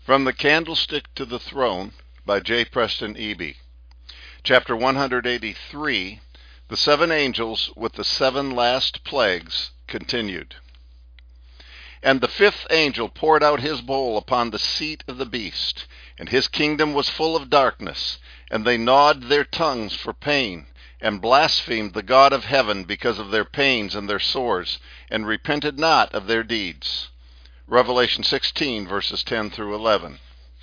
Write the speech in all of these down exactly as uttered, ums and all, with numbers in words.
From the Candlestick to the Throne by J. Preston Eby. Chapter one hundred eighty-three, The Seven Angels with the Seven Last Plagues, continued. And the fifth angel poured out his bowl upon the seat of the beast, and his kingdom was full of darkness, and they gnawed their tongues for pain, and blasphemed the God of heaven because of their pains and their sores, and repented not of their deeds. Revelation sixteen, verses ten through eleven.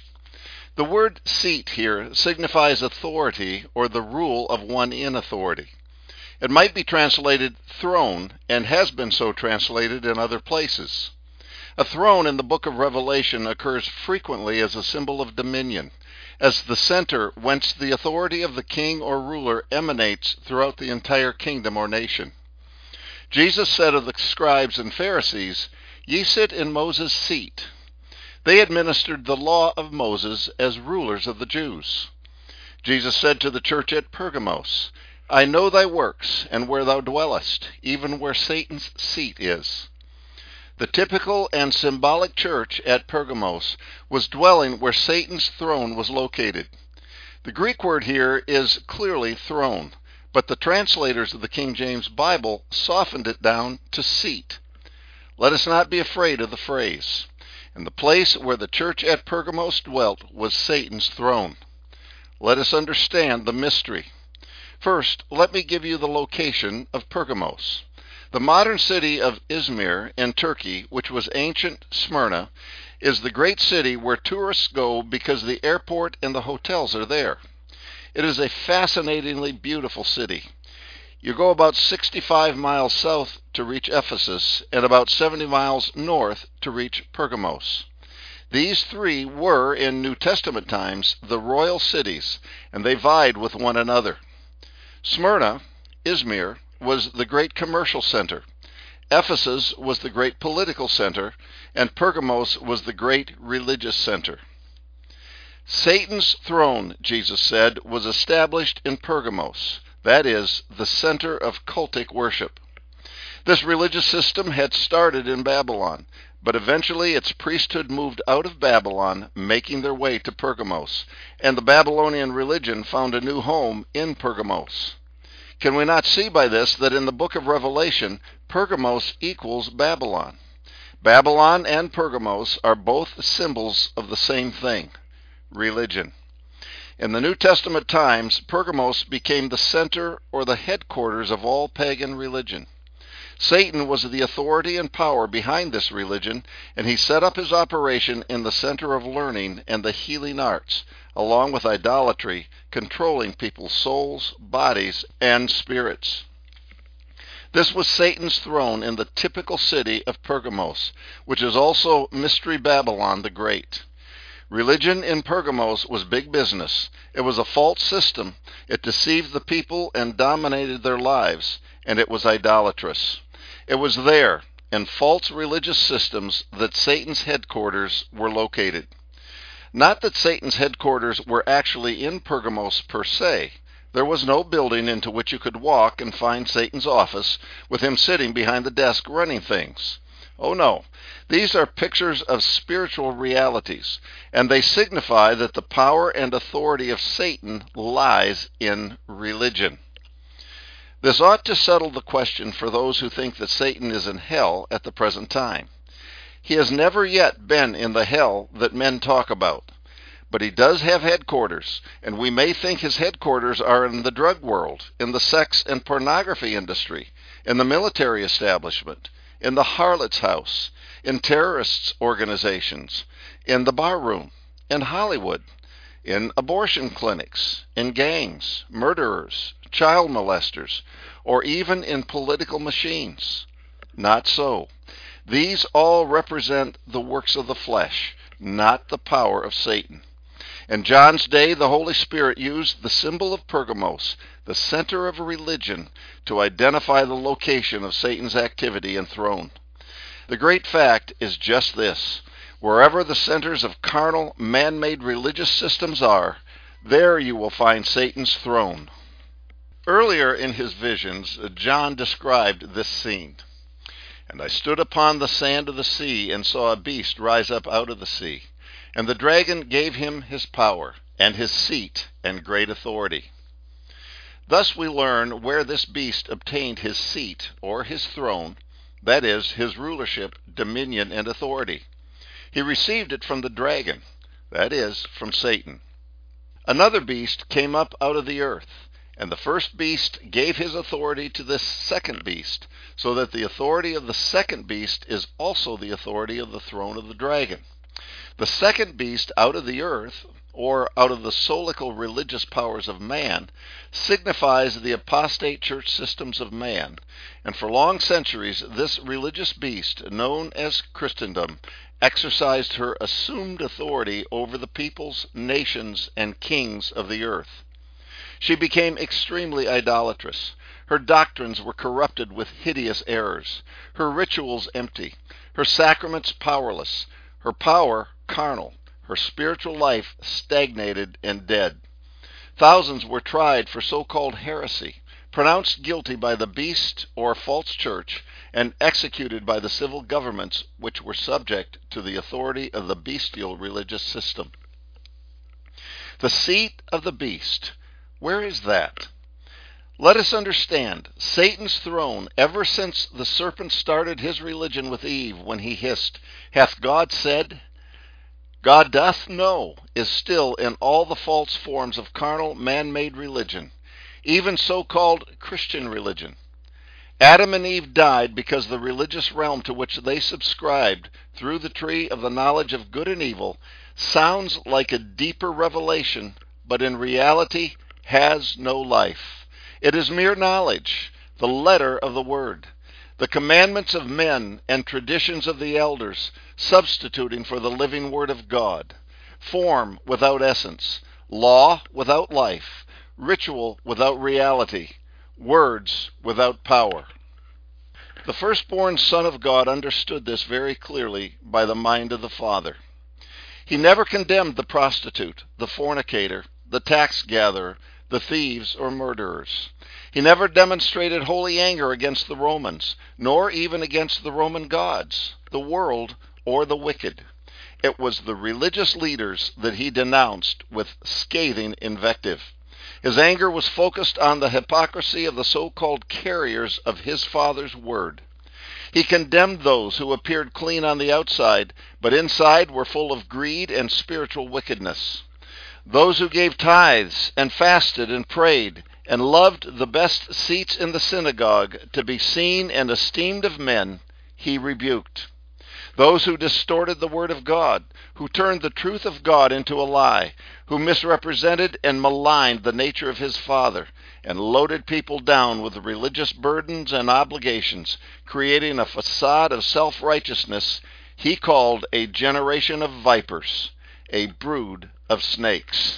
The word seat here signifies authority or the rule of one in authority. It might be translated throne and has been so translated in other places. A throne in the book of Revelation occurs frequently as a symbol of dominion, as the center whence the authority of the king or ruler emanates throughout the entire kingdom or nation. Jesus said of the scribes and Pharisees, "Ye sit in Moses' seat." They administered the law of Moses as rulers of the Jews. Jesus said to the church at Pergamos, "I know thy works, and where thou dwellest, even where Satan's seat is." The typical and symbolic church at Pergamos was dwelling where Satan's throne was located. The Greek word here is clearly throne, but the translators of the King James Bible softened it down to seat. Let us not be afraid of the phrase. And the place where the church at Pergamos dwelt was Satan's throne. Let us understand the mystery. First, let me give you the location of Pergamos. The modern city of Izmir in Turkey, which was ancient Smyrna, is the great city where tourists go because the airport and the hotels are there. It is a fascinatingly beautiful city. You go about sixty-five miles south to reach Ephesus and about seventy miles north to reach Pergamos. These three were, in New Testament times, the royal cities, and they vied with one another. Smyrna, Izmir, was the great commercial center. Ephesus was the great political center, and Pergamos was the great religious center. Satan's throne, Jesus said, was established in Pergamos. That is, the center of cultic worship. This religious system had started in Babylon, but eventually its priesthood moved out of Babylon, making their way to Pergamos, and the Babylonian religion found a new home in Pergamos. Can we not see by this that in the book of Revelation, Pergamos equals Babylon? Babylon and Pergamos are both symbols of the same thing, religion. In the New Testament times, Pergamos became the center or the headquarters of all pagan religion. Satan was the authority and power behind this religion, and he set up his operation in the center of learning and the healing arts, along with idolatry, controlling people's souls, bodies, and spirits. This was Satan's throne in the typical city of Pergamos, which is also Mystery Babylon the Great. Religion in Pergamos was big business. It was a false system. It deceived the people and dominated their lives, and it was idolatrous. It was there, in false religious systems, that Satan's headquarters were located. Not that Satan's headquarters were actually in Pergamos per se. There was no building into which you could walk and find Satan's office with him sitting behind the desk running things. Oh no, these are pictures of spiritual realities, and they signify that the power and authority of Satan lies in religion. This ought to settle the question for those who think that Satan is in hell at the present time. He has never yet been in the hell that men talk about, but he does have headquarters, and we may think his headquarters are in the drug world, in the sex and pornography industry, in the military establishment, in the harlot's house, in terrorists' organizations, in the barroom, in Hollywood, in abortion clinics, in gangs, murderers, child molesters, or even in political machines. Not so. These all represent the works of the flesh, not the power of Satan. In John's day, the Holy Spirit used the symbol of Pergamos, the center of religion, to identify the location of Satan's activity and throne. The great fact is just this: wherever the centers of carnal, man-made religious systems are, there you will find Satan's throne. Earlier in his visions, John described this scene. And I stood upon the sand of the sea, and saw a beast rise up out of the sea, And the dragon gave him his power, and his seat, and great authority. Thus we learn where this beast obtained his seat, or his throne, that is, his rulership, dominion, and authority. He received it from the dragon, that is, from Satan. Another beast came up out of the earth, and the first beast gave his authority to this second beast, so that the authority of the second beast is also the authority of the throne of the dragon. The second beast out of the earth, or out of the solical religious powers of man, signifies the apostate church systems of man, and for long centuries this religious beast, known as Christendom, exercised her assumed authority over the peoples, nations, and kings of the earth. She became extremely idolatrous. Her doctrines were corrupted with hideous errors, her rituals empty, her sacraments powerless, her power carnal, her spiritual life stagnated and dead. Thousands were tried for so-called heresy, pronounced guilty by the beast or false church, and executed by the civil governments which were subject to the authority of the bestial religious system. The seat of the beast, where is that? Let us understand, Satan's throne, ever since the serpent started his religion with Eve when he hissed, "Hath God said?" God doth know, is still in all the false forms of carnal man-made religion, even so-called Christian religion. Adam and Eve died because the religious realm to which they subscribed through the tree of the knowledge of good and evil sounds like a deeper revelation, but in reality has no life. It is mere knowledge, the letter of the word, the commandments of men and traditions of the elders, substituting for the living word of God, form without essence, law without life, ritual without reality, words without power. The firstborn Son of God understood this very clearly by the mind of the Father. He never condemned the prostitute, the fornicator, the tax gatherer, the thieves or murderers. He never demonstrated holy anger against the Romans, nor even against the Roman gods, the world, or the wicked. It was the religious leaders that he denounced with scathing invective. His anger was focused on the hypocrisy of the so-called carriers of his Father's word. He condemned those who appeared clean on the outside, but inside were full of greed and spiritual wickedness. Those who gave tithes and fasted and prayed and loved the best seats in the synagogue to be seen and esteemed of men, he rebuked. Those who distorted the word of God, who turned the truth of God into a lie, who misrepresented and maligned the nature of his Father, and loaded people down with religious burdens and obligations, creating a facade of self-righteousness, he called a generation of vipers, a brood of snakes.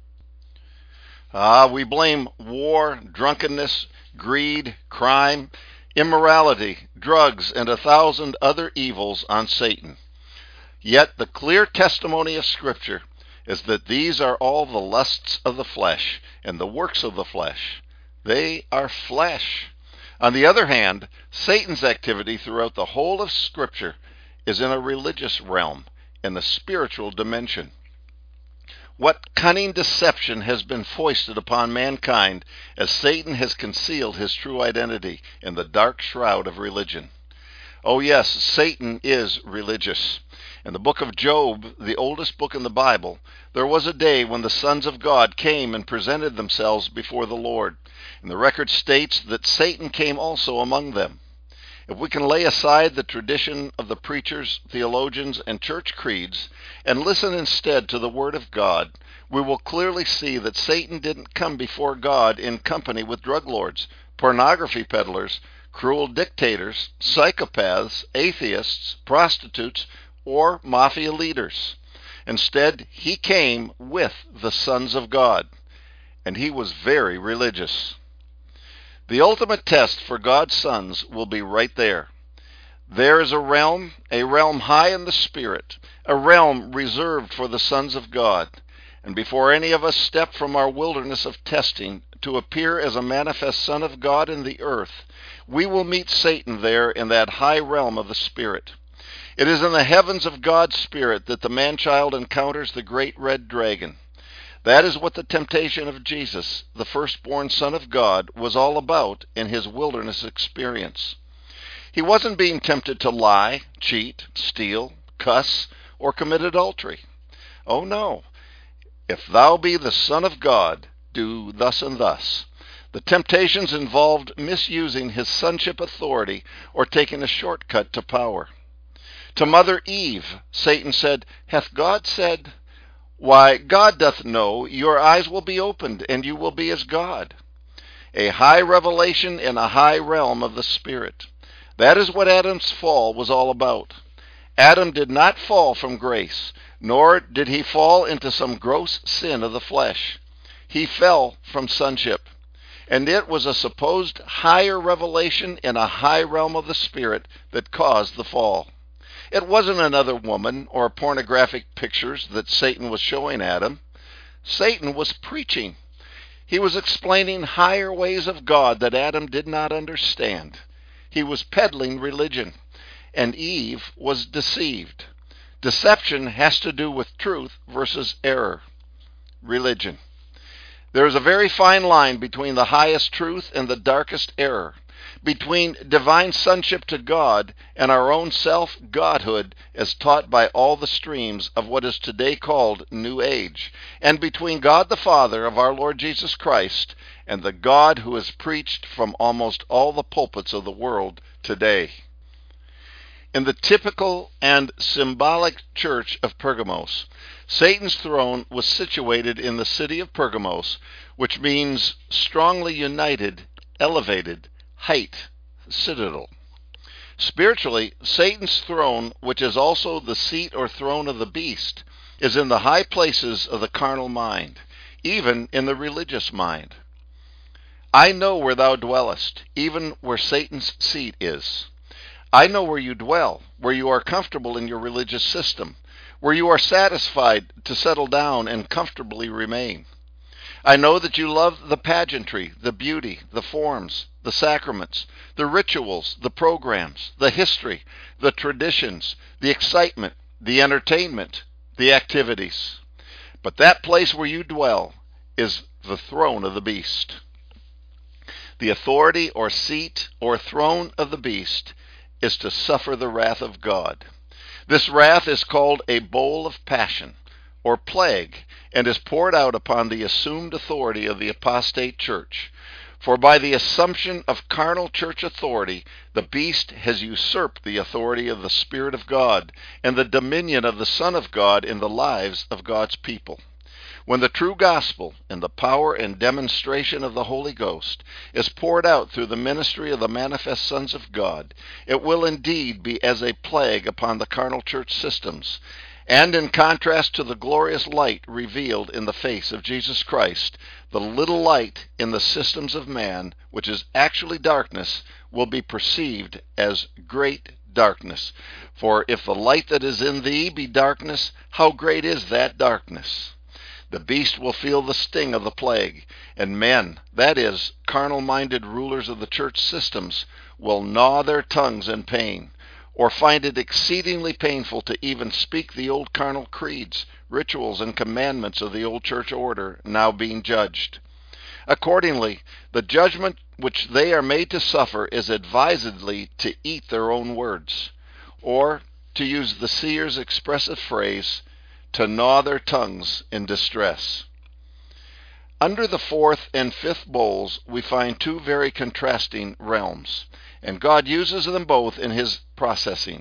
Ah, we blame war, drunkenness, greed, crime, immorality, drugs, and a thousand other evils on Satan. Yet the clear testimony of Scripture is that these are all the lusts of the flesh and the works of the flesh. They are flesh. On the other hand, Satan's activity throughout the whole of Scripture is in a religious realm, in the spiritual dimension. What cunning deception has been foisted upon mankind as Satan has concealed his true identity in the dark shroud of religion. Oh yes, Satan is religious. In the book of Job, the oldest book in the Bible, there was a day when the sons of God came and presented themselves before the Lord. And the record states that Satan came also among them. If we can lay aside the tradition of the preachers, theologians, and church creeds, and listen instead to the Word of God, we will clearly see that Satan didn't come before God in company with drug lords, pornography peddlers, cruel dictators, psychopaths, atheists, prostitutes, or mafia leaders. Instead, he came with the sons of God, and he was very religious. The ultimate test for God's sons will be right there. There is a realm, a realm high in the Spirit, a realm reserved for the sons of God. And before any of us step from our wilderness of testing to appear as a manifest Son of God in the earth, we will meet Satan there in that high realm of the Spirit. It is in the heavens of God's Spirit that the man-child encounters the great red dragon. That is what the temptation of Jesus, the firstborn Son of God, was all about in his wilderness experience. He wasn't being tempted to lie, cheat, steal, cuss, or commit adultery. Oh no. If thou be the Son of God, do thus and thus. The temptations involved misusing his sonship authority or taking a shortcut to power. To Mother Eve, Satan said, "Hath God said? Why, God doth know, your eyes will be opened, and you will be as God." A high revelation in a high realm of the Spirit. That is what Adam's fall was all about. Adam did not fall from grace, nor did he fall into some gross sin of the flesh. He fell from sonship, and it was a supposed higher revelation in a high realm of the Spirit that caused the fall. It wasn't another woman or pornographic pictures that Satan was showing Adam. Satan was preaching. He was explaining higher ways of God that Adam did not understand. He was peddling religion, and Eve was deceived. Deception has to do with truth versus error. Religion. There is a very fine line between the highest truth and the darkest error, between divine sonship to God and our own self-godhood as taught by all the streams of what is today called New Age, and between God the Father of our Lord Jesus Christ and the God who is preached from almost all the pulpits of the world today. In the typical and symbolic church of Pergamos, Satan's throne was situated in the city of Pergamos, which means strongly united, elevated, height, citadel. Spiritually, Satan's throne, which is also the seat or throne of the beast, is in the high places of the carnal mind, even in the religious mind. I know where thou dwellest, even where Satan's seat is. I know where you dwell, where you are comfortable in your religious system, where you are satisfied to settle down and comfortably remain. I know that you love the pageantry, the beauty, the forms, the sacraments, the rituals, the programs, the history, the traditions, the excitement, the entertainment, the activities. But that place where you dwell is the throne of the beast. The authority or seat or throne of the beast is to suffer the wrath of God. This wrath is called a bowl of passion, or plague, and is poured out upon the assumed authority of the apostate church. For by the assumption of carnal church authority, the beast has usurped the authority of the Spirit of God and the dominion of the Son of God in the lives of God's people. When the true gospel and the power and demonstration of the Holy Ghost is poured out through the ministry of the manifest sons of God, it will indeed be as a plague upon the carnal church systems, and in contrast to the glorious light revealed in the face of Jesus Christ, the little light in the systems of man, which is actually darkness, will be perceived as great darkness. For if the light that is in thee be darkness, how great is that darkness? The beast will feel the sting of the plague, and men, that is, carnal-minded rulers of the church systems, will gnaw their tongues in pain, or find it exceedingly painful to even speak the old carnal creeds, rituals, and commandments of the old church order now being judged. Accordingly, the judgment which they are made to suffer is advisedly to eat their own words, or, to use the seer's expressive phrase, to gnaw their tongues in distress. Under the fourth and fifth bowls, we find two very contrasting realms, and God uses them both in his processing.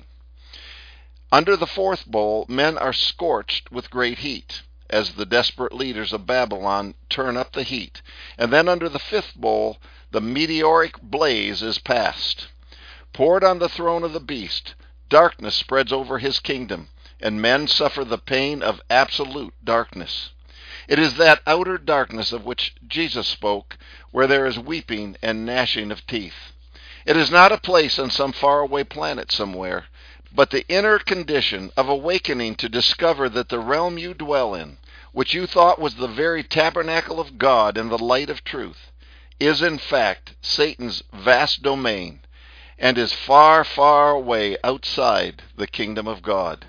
Under the fourth bowl, men are scorched with great heat, as the desperate leaders of Babylon turn up the heat, and then under the fifth bowl, the meteoric blaze is passed. Poured on the throne of the beast, darkness spreads over his kingdom, and men suffer the pain of absolute darkness. It is that outer darkness of which Jesus spoke, where there is weeping and gnashing of teeth. It is not a place on some faraway planet somewhere, but the inner condition of awakening to discover that the realm you dwell in, which you thought was the very tabernacle of God and the light of truth, is in fact Satan's vast domain, and is far, far away outside the kingdom of God.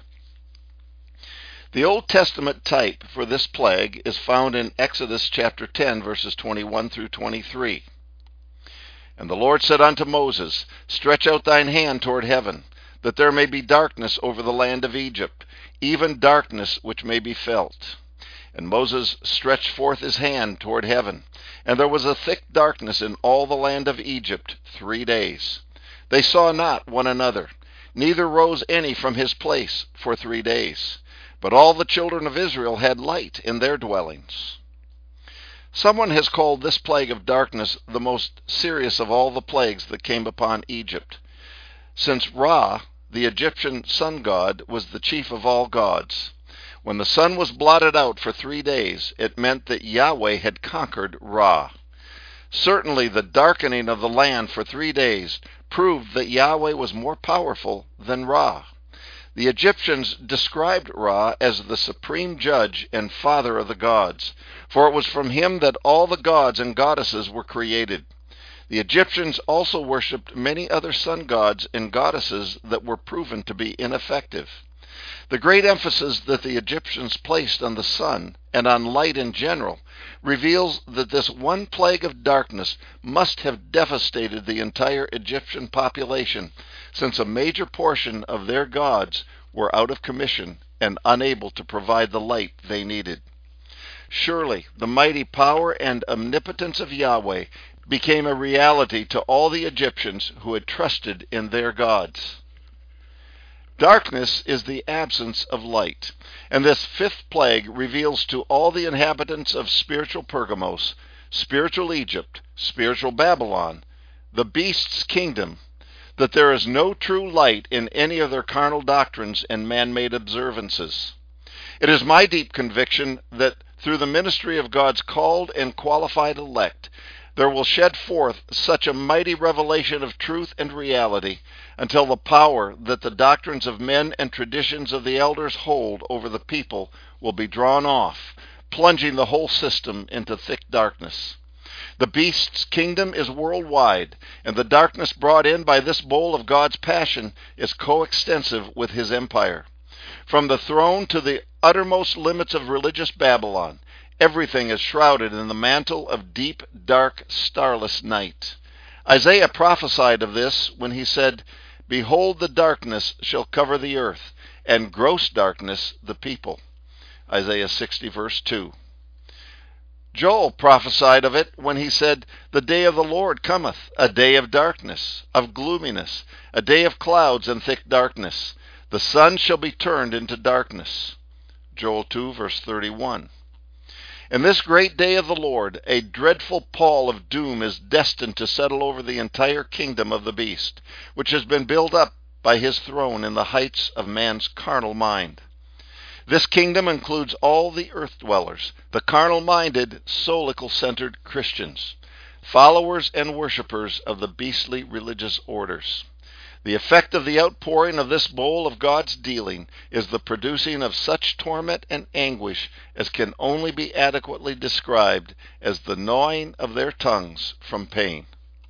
The Old Testament type for this plague is found in Exodus chapter ten, verses twenty-one through twenty-three. And the Lord said unto Moses, Stretch out thine hand toward heaven, that there may be darkness over the land of Egypt, even darkness which may be felt. And Moses stretched forth his hand toward heaven, and there was a thick darkness in all the land of Egypt three days. They saw not one another, neither rose any from his place for three days. But all the children of Israel had light in their dwellings. Someone has called this plague of darkness the most serious of all the plagues that came upon Egypt, since Ra, the Egyptian sun god, was the chief of all gods. When the sun was blotted out for three days, it meant that Yahweh had conquered Ra. Certainly the darkening of the land for three days proved that Yahweh was more powerful than Ra. The Egyptians described Ra as the supreme judge and father of the gods, for it was from him that all the gods and goddesses were created. The Egyptians also worshipped many other sun gods and goddesses that were proven to be ineffective. The great emphasis that the Egyptians placed on the sun and on light in general reveals that this one plague of darkness must have devastated the entire Egyptian population, since a major portion of their gods were out of commission and unable to provide the light they needed. Surely the mighty power and omnipotence of Yahweh became a reality to all the Egyptians who had trusted in their gods. Darkness is the absence of light, and this fifth plague reveals to all the inhabitants of spiritual Pergamos, spiritual Egypt, spiritual Babylon, the beast's kingdom, that there is no true light in any of their carnal doctrines and man-made observances. It is my deep conviction that through the ministry of God's called and qualified elect, there will shed forth such a mighty revelation of truth and reality until the power that the doctrines of men and traditions of the elders hold over the people will be drawn off, plunging the whole system into thick darkness. The beast's kingdom is worldwide, and the darkness brought in by this bowl of God's passion is coextensive with his empire. From the throne to the uttermost limits of religious Babylon, everything is shrouded in the mantle of deep, dark, starless night. Isaiah prophesied of this when he said, Behold, the darkness shall cover the earth, and gross darkness the people. Isaiah sixty, verse two. Joel prophesied of it when he said, The day of the Lord cometh, a day of darkness, of gloominess, a day of clouds and thick darkness. The sun shall be turned into darkness. Joel two, verse thirty-one. In this great day of the Lord, a dreadful pall of doom is destined to settle over the entire kingdom of the beast, which has been built up by his throne in the heights of man's carnal mind. This kingdom includes all the earth dwellers, the carnal-minded, solical-centered Christians, followers and worshippers of the beastly religious orders. The effect of the outpouring of this bowl of God's dealing is the producing of such torment and anguish as can only be adequately described as the gnawing of their tongues from pain.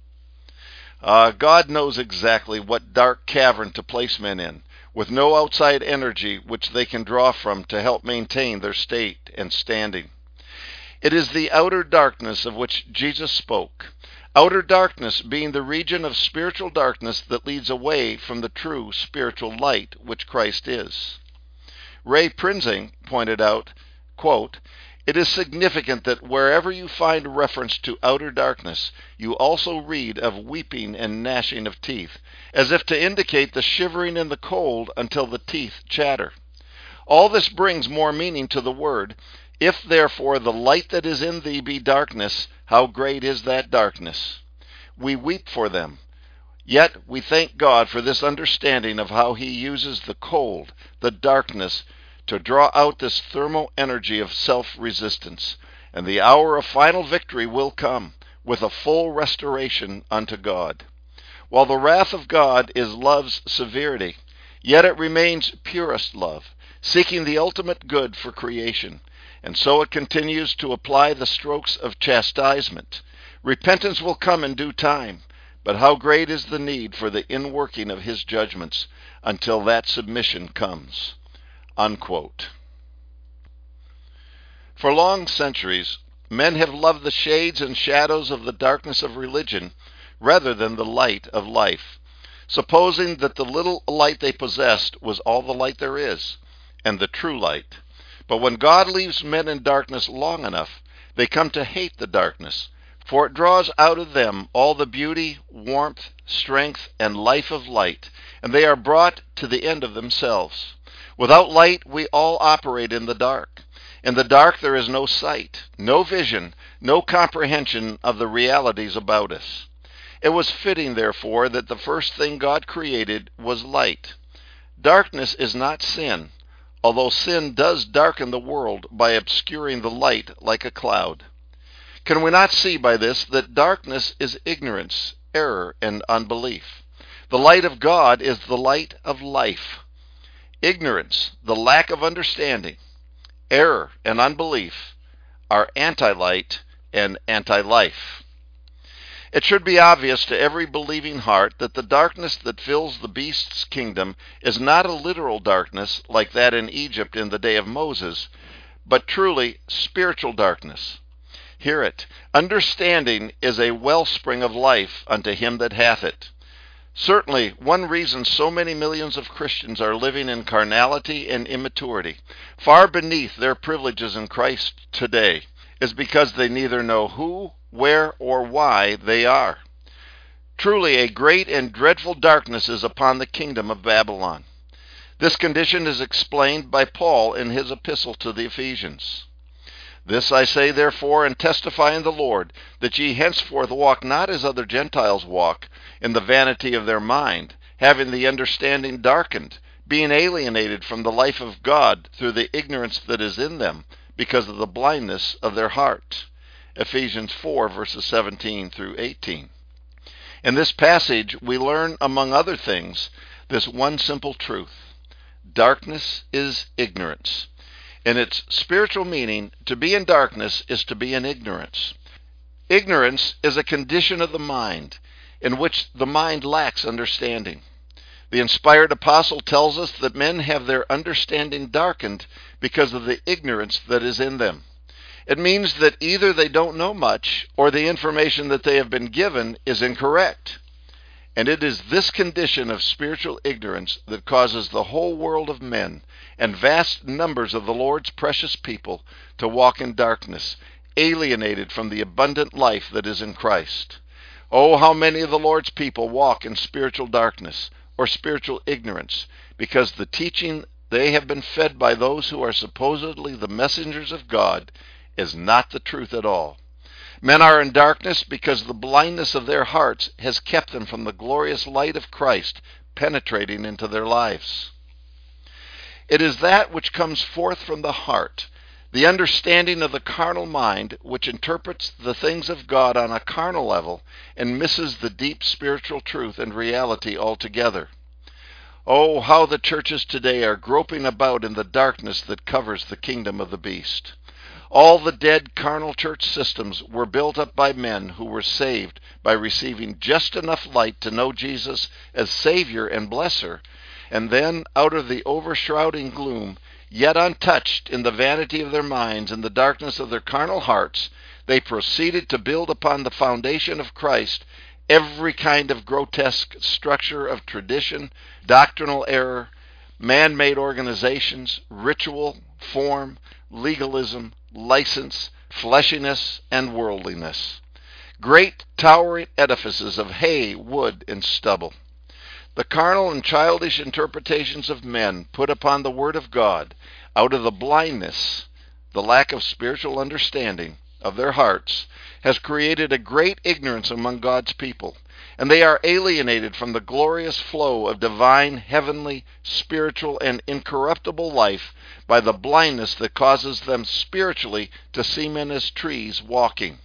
Uh, God knows exactly what dark cavern to place men in, with no outside energy which they can draw from to help maintain their state and standing. It is the outer darkness of which Jesus spoke. Outer darkness being the region of spiritual darkness that leads away from the true spiritual light which Christ is. Ray Prinzing pointed out, quote, It is significant that wherever you find reference to outer darkness, you also read of weeping and gnashing of teeth, as if to indicate the shivering in the cold until the teeth chatter. All this brings more meaning to the word, If therefore the light that is in thee be darkness, how great is that darkness? We weep for them. Yet we thank God for this understanding of how he uses the cold, the darkness, to draw out this thermal energy of self-resistance. And the hour of final victory will come, with a full restoration unto God. While the wrath of God is love's severity, yet it remains purest love, seeking the ultimate good for creation. And so it continues to apply the strokes of chastisement. Repentance will come in due time, but how great is the need for the inworking of his judgments until that submission comes." Unquote. For long centuries, men have loved the shades and shadows of the darkness of religion rather than the light of life, supposing that the little light they possessed was all the light there is, and the true light. But when God leaves men in darkness long enough, they come to hate the darkness, for it draws out of them all the beauty, warmth, strength, and life of light, and they are brought to the end of themselves. Without light, we all operate in the dark. In the dark, there is no sight, no vision, no comprehension of the realities about us. It was fitting, therefore, that the first thing God created was light. Darkness is not sin, although sin does darken the world by obscuring the light like a cloud. Can we not see by this that darkness is ignorance, error, and unbelief? The light of God is the light of life. Ignorance, the lack of understanding, error, and unbelief are anti-light and anti-life. It should be obvious to every believing heart that the darkness that fills the beast's kingdom is not a literal darkness like that in Egypt in the day of Moses, but truly spiritual darkness. Hear it. Understanding is a wellspring of life unto him that hath it. Certainly, one reason so many millions of Christians are living in carnality and immaturity, far beneath their privileges in Christ today, is because they neither know who, where, or why they are. Truly, a great and dreadful darkness is upon the kingdom of Babylon. This condition is explained by Paul in his epistle to the Ephesians. "This I say therefore, and testify in the Lord, that ye henceforth walk not as other Gentiles walk, in the vanity of their mind, having the understanding darkened, being alienated from the life of God through the ignorance that is in them, because of the blindness of their heart." Ephesians four, verses seventeen through eighteen. In this passage, we learn, among other things, this one simple truth. Darkness is ignorance. In its spiritual meaning, to be in darkness is to be in ignorance. Ignorance is a condition of the mind, in which the mind lacks understanding. The inspired apostle tells us that men have their understanding darkened because of the ignorance that is in them. It means that either they don't know much, or the information that they have been given is incorrect. And it is this condition of spiritual ignorance that causes the whole world of men and vast numbers of the Lord's precious people to walk in darkness, alienated from the abundant life that is in Christ. Oh, how many of the Lord's people walk in spiritual darkness or spiritual ignorance, because the teaching they have been fed by those who are supposedly the messengers of God is not the truth at all. Men are in darkness because the blindness of their hearts has kept them from the glorious light of Christ penetrating into their lives. It is that which comes forth from the heart, the understanding of the carnal mind, which interprets the things of God on a carnal level and misses the deep spiritual truth and reality altogether. Oh, how the churches today are groping about in the darkness that covers the kingdom of the beast. All the dead carnal church systems were built up by men who were saved by receiving just enough light to know Jesus as Savior and Blesser, and then, out of the overshrouding gloom, yet untouched in the vanity of their minds and the darkness of their carnal hearts, they proceeded to build upon the foundation of Christ every kind of grotesque structure of tradition, doctrinal error, man-made organizations, ritual, form, legalism, license, fleshiness, and worldliness. Great towering edifices of hay, wood, and stubble. The carnal and childish interpretations of men put upon the Word of God out of the blindness, the lack of spiritual understanding of their hearts, has created a great ignorance among God's people, and they are alienated from the glorious flow of divine, heavenly, spiritual, and incorruptible life by the blindness that causes them spiritually to see men as trees walking.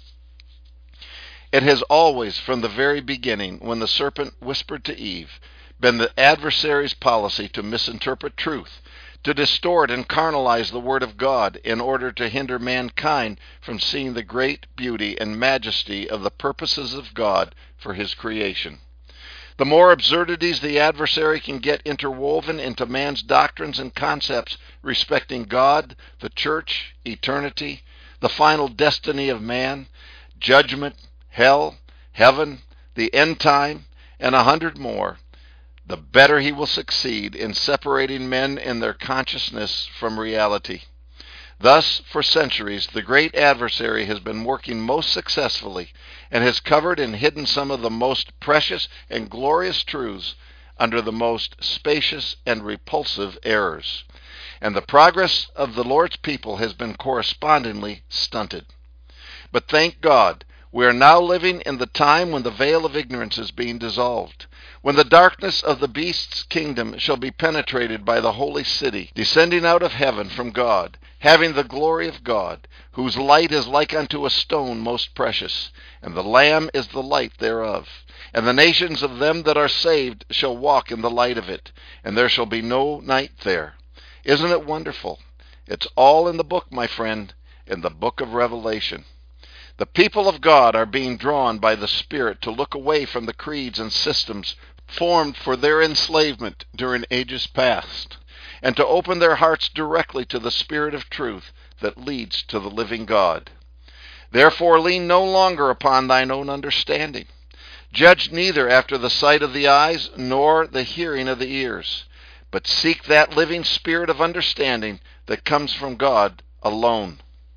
It has always, from the very beginning, when the serpent whispered to Eve, been the adversary's policy to misinterpret truth, to distort and carnalize the Word of God in order to hinder mankind from seeing the great beauty and majesty of the purposes of God for His creation. The more absurdities the adversary can get interwoven into man's doctrines and concepts respecting God, the church, eternity, the final destiny of man, judgment, hell, heaven, the end time, and a hundred more, the better he will succeed in separating men in their consciousness from reality. Thus, for centuries, the great adversary has been working most successfully and has covered and hidden some of the most precious and glorious truths under the most spacious and repulsive errors. And the progress of the Lord's people has been correspondingly stunted. But thank God, we are now living in the time when the veil of ignorance is being dissolved, when the darkness of the beast's kingdom shall be penetrated by the holy city, descending out of heaven from God, having the glory of God, whose light is like unto a stone most precious, and the Lamb is the light thereof. And the nations of them that are saved shall walk in the light of it, and there shall be no night there. Isn't it wonderful? It's all in the book, my friend, in the book of Revelation. The people of God are being drawn by the Spirit to look away from the creeds and systems formed for their enslavement during ages past, and to open their hearts directly to the Spirit of truth that leads to the living God. Therefore lean no longer upon thine own understanding. Judge neither after the sight of the eyes nor the hearing of the ears, but seek that living spirit of understanding that comes from God alone.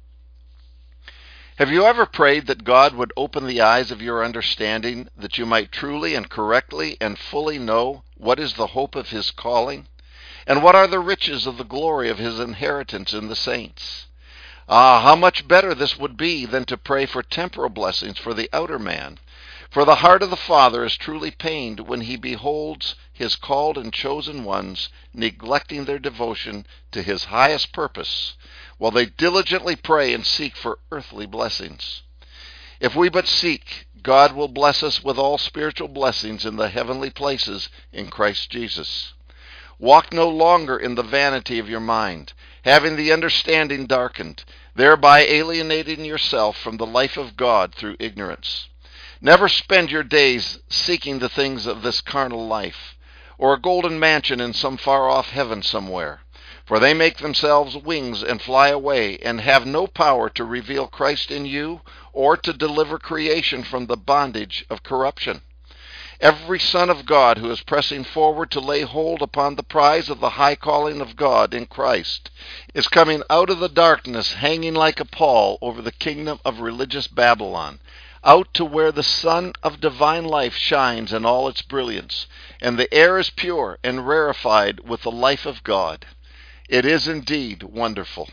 Have you ever prayed that God would open the eyes of your understanding, that you might truly and correctly and fully know what is the hope of His calling, and what are the riches of the glory of His inheritance in the saints? Ah, how much better this would be than to pray for temporal blessings for the outer man. For the heart of the Father is truly pained when He beholds His called and chosen ones neglecting their devotion to His highest purpose, while they diligently pray and seek for earthly blessings. If we but seek, God will bless us with all spiritual blessings in the heavenly places in Christ Jesus. Walk no longer in the vanity of your mind, having the understanding darkened, thereby alienating yourself from the life of God through ignorance. Never spend your days seeking the things of this carnal life, or a golden mansion in some far-off heaven somewhere, for they make themselves wings and fly away, and have no power to reveal Christ in you, or to deliver creation from the bondage of corruption. Every son of God who is pressing forward to lay hold upon the prize of the high calling of God in Christ is coming out of the darkness, hanging like a pall over the kingdom of religious Babylon, out to where the sun of divine life shines in all its brilliance, and the air is pure and rarefied with the life of God. It is indeed wonderful.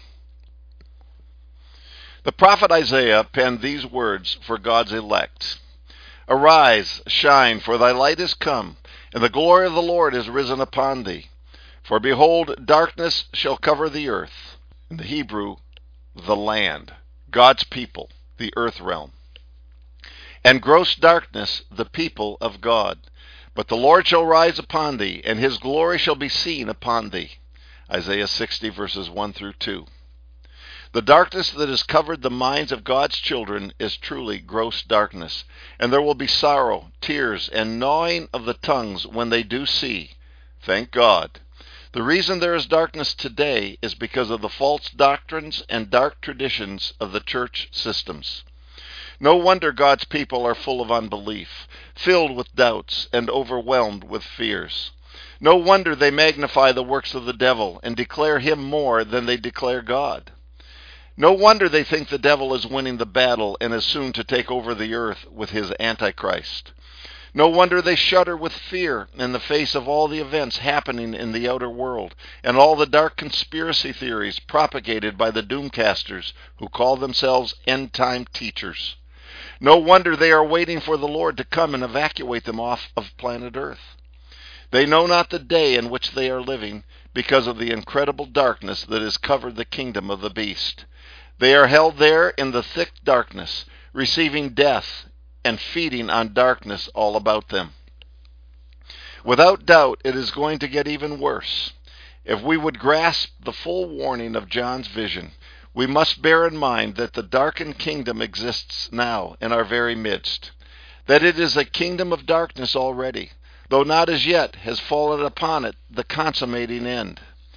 The prophet Isaiah penned these words for God's elect. Arise, shine, for thy light is come, and the glory of the Lord is risen upon thee. For behold, darkness shall cover the earth. In the Hebrew, the land, God's people, the earth realm. And gross darkness, the people of God. But the Lord shall rise upon thee, and His glory shall be seen upon thee. Isaiah sixty, verses one through two. The darkness that has covered the minds of God's children is truly gross darkness, and there will be sorrow, tears, and gnawing of the tongues when they do see. Thank God. The reason there is darkness today is because of the false doctrines and dark traditions of the church systems. No wonder God's people are full of unbelief, filled with doubts, and overwhelmed with fears. No wonder they magnify the works of the devil and declare him more than they declare God. No wonder they think the devil is winning the battle and is soon to take over the earth with his Antichrist. No wonder they shudder with fear in the face of all the events happening in the outer world and all the dark conspiracy theories propagated by the doomcasters who call themselves end-time teachers. No wonder they are waiting for the Lord to come and evacuate them off of planet Earth. They know not the day in which they are living because of the incredible darkness that has covered the kingdom of the beast. They are held there in the thick darkness, receiving death and feeding on darkness all about them. Without doubt, it is going to get even worse. If we would grasp the full warning of John's vision, we must bear in mind that the darkened kingdom exists now in our very midst, that it is a kingdom of darkness already, though not as yet has fallen upon it the consummating end.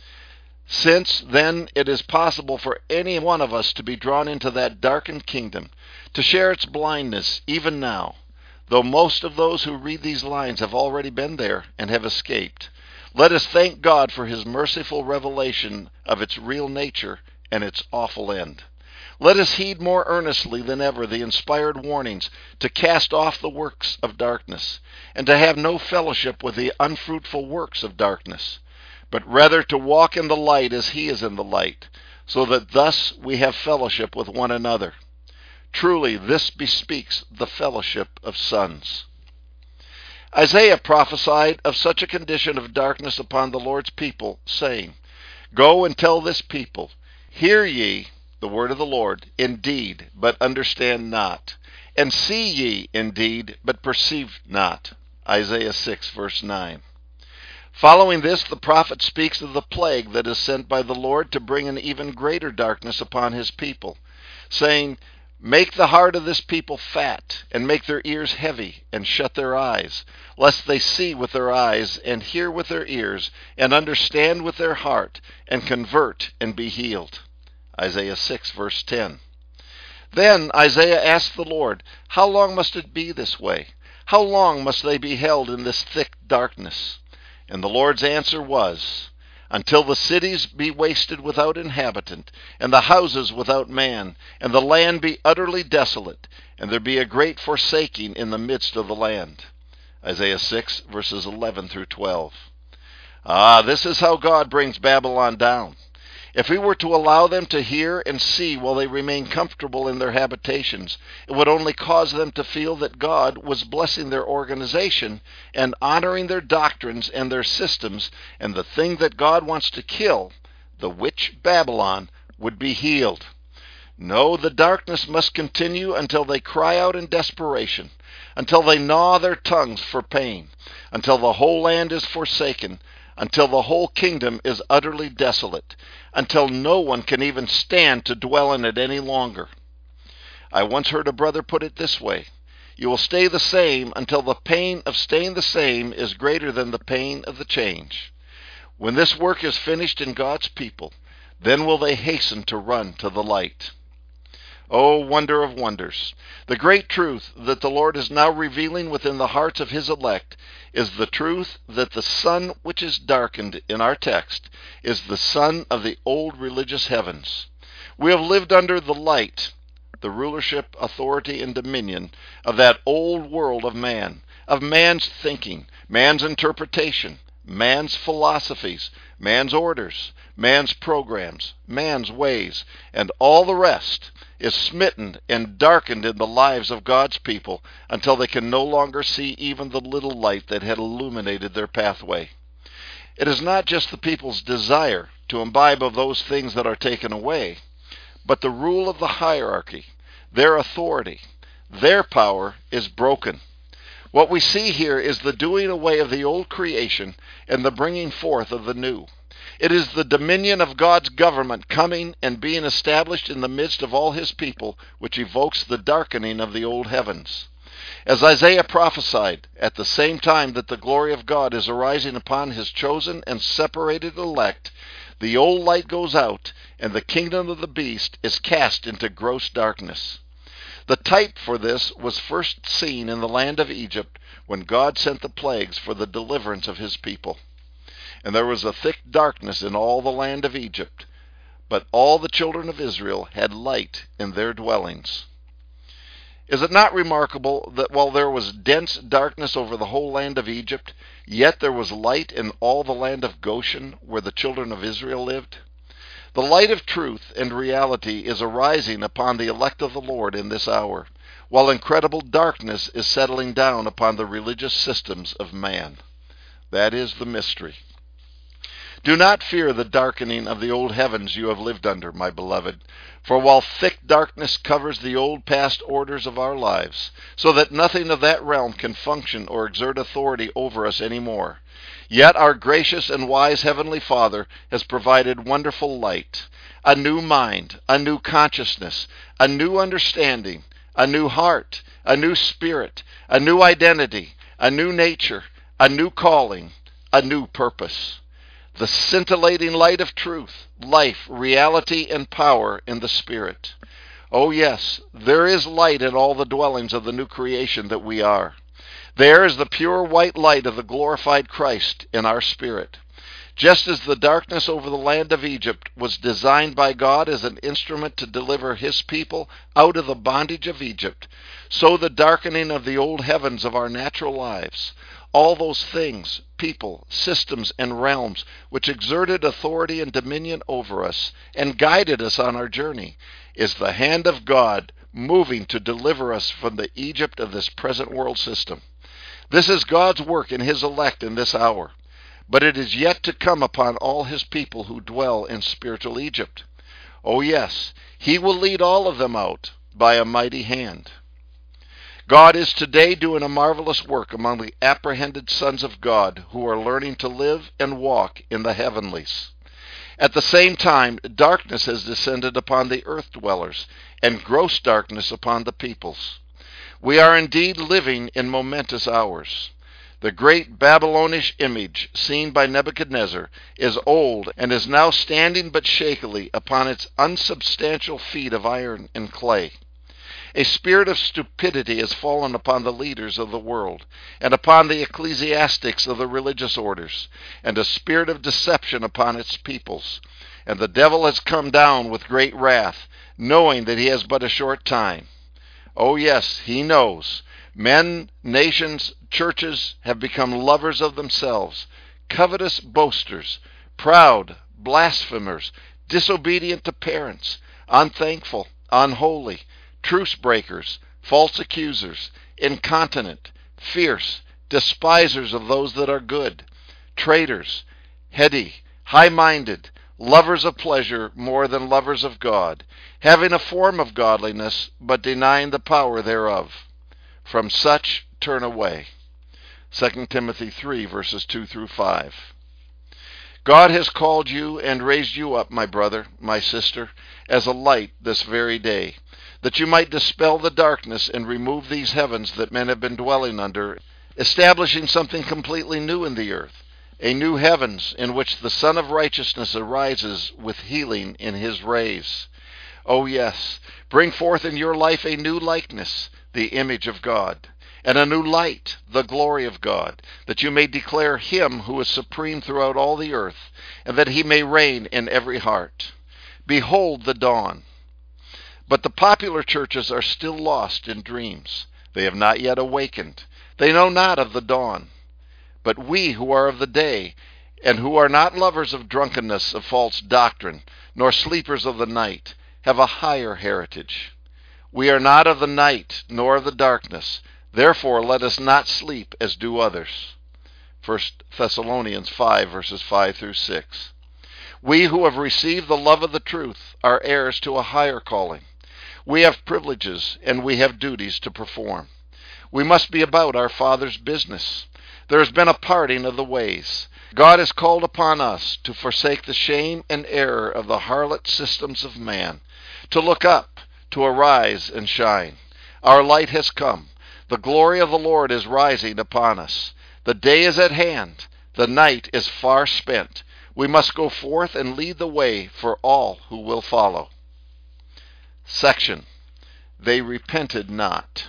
Since then it is possible for any one of us to be drawn into that darkened kingdom, to share its blindness even now, though most of those who read these lines have already been there and have escaped. Let us thank God for his merciful revelation of its real nature and its awful end. Let us heed more earnestly than ever the inspired warnings to cast off the works of darkness, and to have no fellowship with the unfruitful works of darkness, but rather to walk in the light as he is in the light, so that thus we have fellowship with one another. Truly, this bespeaks the fellowship of sons. Isaiah prophesied of such a condition of darkness upon the Lord's people, saying, Go and tell this people, Hear ye the word of the Lord, indeed, but understand not, and see ye indeed, but perceive not. Isaiah six, verse nine. Following this, the prophet speaks of the plague that is sent by the Lord to bring an even greater darkness upon his people, saying, Make the heart of this people fat, and make their ears heavy, and shut their eyes, lest they see with their eyes, and hear with their ears, and understand with their heart, and convert and be healed. Isaiah six, verse ten. Then Isaiah asked the Lord, How long must it be this way? How long must they be held in this thick darkness? And the Lord's answer was, Until the cities be wasted without inhabitant, and the houses without man, and the land be utterly desolate, and there be a great forsaking in the midst of the land. Isaiah six, verses eleven through twelve. Ah, this is how God brings Babylon down. If we were to allow them to hear and see while they remain comfortable in their habitations, it would only cause them to feel that God was blessing their organization and honoring their doctrines and their systems, and the thing that God wants to kill, the witch Babylon, would be healed. No, the darkness must continue until they cry out in desperation, until they gnaw their tongues for pain, until the whole land is forsaken, until the whole kingdom is utterly desolate, until no one can even stand to dwell in it any longer. I once heard a brother put it this way, You will stay the same until the pain of staying the same is greater than the pain of the change. When this work is finished in God's people, then will they hasten to run to the light. Oh, wonder of wonders! The great truth that the Lord is now revealing within the hearts of his elect is the truth that the sun which is darkened in our text is the sun of the old religious heavens. We have lived under the light, the rulership, authority, and dominion of that old world of man, of man's thinking, man's interpretation, man's philosophies, man's orders, man's programs, man's ways, and all the rest is smitten and darkened in the lives of God's people until they can no longer see even the little light that had illuminated their pathway. It is not just the people's desire to imbibe of those things that are taken away, but the rule of the hierarchy, their authority, their power is broken. What we see here is the doing away of the old creation and the bringing forth of the new. It is the dominion of God's government coming and being established in the midst of all his people, which evokes the darkening of the old heavens. As Isaiah prophesied, at the same time that the glory of God is arising upon his chosen and separated elect, the old light goes out, and the kingdom of the beast is cast into gross darkness. The type for this was first seen in the land of Egypt when God sent the plagues for the deliverance of his people. And there was a thick darkness in all the land of Egypt, but all the children of Israel had light in their dwellings. Is it not remarkable that while there was dense darkness over the whole land of Egypt, yet there was light in all the land of Goshen, where the children of Israel lived? The light of truth and reality is arising upon the elect of the Lord in this hour, while incredible darkness is settling down upon the religious systems of man. That is the mystery. Do not fear the darkening of the old heavens you have lived under, my beloved, for while thick darkness covers the old past orders of our lives, so that nothing of that realm can function or exert authority over us any more, Yet our gracious and wise Heavenly Father has provided wonderful light, a new mind, a new consciousness, a new understanding, a new heart, a new spirit, a new identity, a new nature, a new calling, a new purpose. The scintillating light of truth, life, reality, and power in the Spirit. Oh yes, there is light in all the dwellings of the new creation that we are. There is the pure white light of the glorified Christ in our spirit. Just as the darkness over the land of Egypt was designed by God as an instrument to deliver his people out of the bondage of Egypt, so the darkening of the old heavens of our natural lives, all those things, people, systems, and realms which exerted authority and dominion over us and guided us on our journey, is the hand of God moving to deliver us from the Egypt of this present world system. This is God's work in his elect in this hour, but it is yet to come upon all his people who dwell in spiritual Egypt. Oh yes, he will lead all of them out by a mighty hand. God is today doing a marvelous work among the apprehended sons of God who are learning to live and walk in the heavenlies. At the same time, darkness has descended upon the earth dwellers, and gross darkness upon the peoples. We are indeed living in momentous hours. The great Babylonish image seen by Nebuchadnezzar is old and is now standing but shakily upon its unsubstantial feet of iron and clay. A spirit of stupidity has fallen upon the leaders of the world, and upon the ecclesiastics of the religious orders, and a spirit of deception upon its peoples. And the devil has come down with great wrath, knowing that he has but a short time. Oh yes, he knows. Men, nations, churches have become lovers of themselves, covetous boasters, proud, blasphemers, disobedient to parents, unthankful, unholy, truce breakers, false accusers, incontinent, fierce, despisers of those that are good, traitors, heady, high-minded, lovers of pleasure more than lovers of God, having a form of godliness, but denying the power thereof. From such turn away. Second Timothy three, verses two through five. God has called you and raised you up, my brother, my sister, as a light this very day, that you might dispel the darkness and remove these heavens that men have been dwelling under, establishing something completely new in the earth, a new heavens in which the Son of Righteousness arises with healing in his rays. Oh yes, bring forth in your life a new likeness, the image of God, and a new light, the glory of God, that you may declare him who is supreme throughout all the earth, and that he may reign in every heart. Behold the dawn. But the popular churches are still lost in dreams. They have not yet awakened. They know not of the dawn. But we who are of the day, and who are not lovers of drunkenness, of false doctrine, nor sleepers of the night, have a higher heritage. We are not of the night, nor of the darkness. Therefore let us not sleep as do others. First Thessalonians five, verses five through six. We who have received the love of the truth are heirs to a higher calling. We have privileges and we have duties to perform. We must be about our Father's business. There has been a parting of the ways. God has called upon us to forsake the shame and error of the harlot systems of man, to look up, to arise and shine. Our light has come. The glory of the Lord is rising upon us. The day is at hand. The night is far spent. We must go forth and lead the way for all who will follow. Section. They repented not.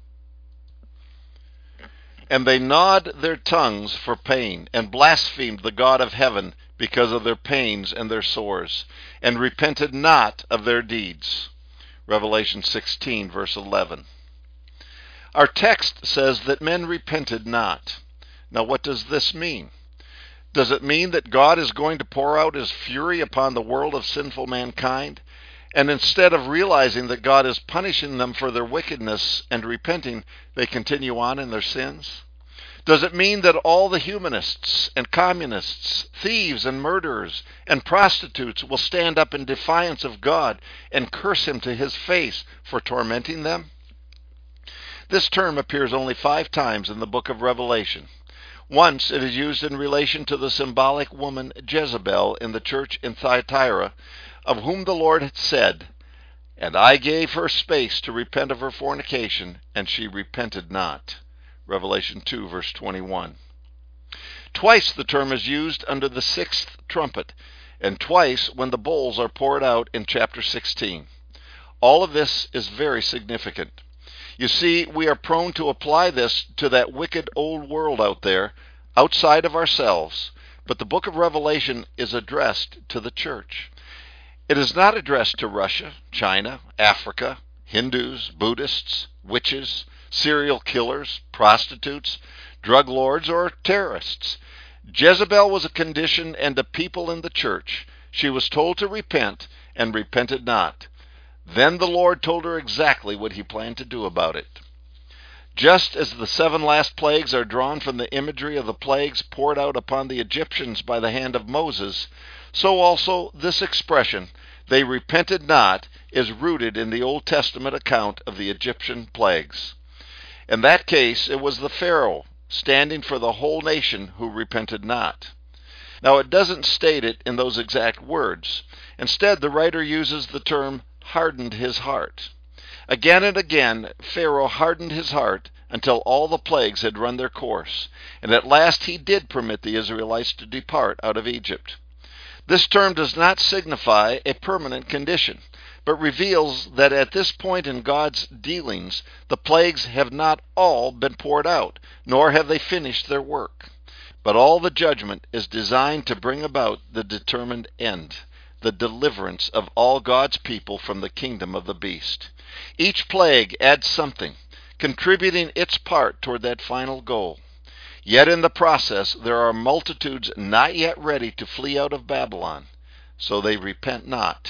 And they gnawed their tongues for pain, and blasphemed the God of heaven because of their pains and their sores, and repented not of their deeds. Revelation sixteen, verse eleven. Our text says that men repented not. Now what does this mean? Does it mean that God is going to pour out his fury upon the world of sinful mankind, and instead of realizing that God is punishing them for their wickedness and repenting, they continue on in their sins? Does it mean that all the humanists and communists, thieves and murderers and prostitutes will stand up in defiance of God and curse him to his face for tormenting them? This term appears only five times in the book of Revelation. Once it is used in relation to the symbolic woman Jezebel in the church in Thyatira, of whom the Lord had said, "And I gave her space to repent of her fornication, and she repented not." Revelation two, verse twenty-one. Twice the term is used under the sixth trumpet, and twice when the bowls are poured out in chapter sixteen. All of this is very significant. You see, we are prone to apply this to that wicked old world out there, outside of ourselves, but the book of Revelation is addressed to the church. It is not addressed to Russia, China, Africa, Hindus, Buddhists, witches, serial killers, prostitutes, drug lords, or terrorists. Jezebel was a condition and a people in the church. She was told to repent, and repented not. Then the Lord told her exactly what he planned to do about it. Just as the seven last plagues are drawn from the imagery of the plagues poured out upon the Egyptians by the hand of Moses, so also this expression, "they repented not," is rooted in the Old Testament account of the Egyptian plagues. In that case, it was the Pharaoh, standing for the whole nation, who repented not. Now, it doesn't state it in those exact words. Instead, the writer uses the term hardened his heart. Again and again, Pharaoh hardened his heart until all the plagues had run their course, and at last he did permit the Israelites to depart out of Egypt. This term does not signify a permanent condition, but reveals that at this point in God's dealings, the plagues have not all been poured out, nor have they finished their work. But all the judgment is designed to bring about the determined end, the deliverance of all God's people from the kingdom of the beast. Each plague adds something, contributing its part toward that final goal. Yet in the process there are multitudes not yet ready to flee out of Babylon, so they repent not.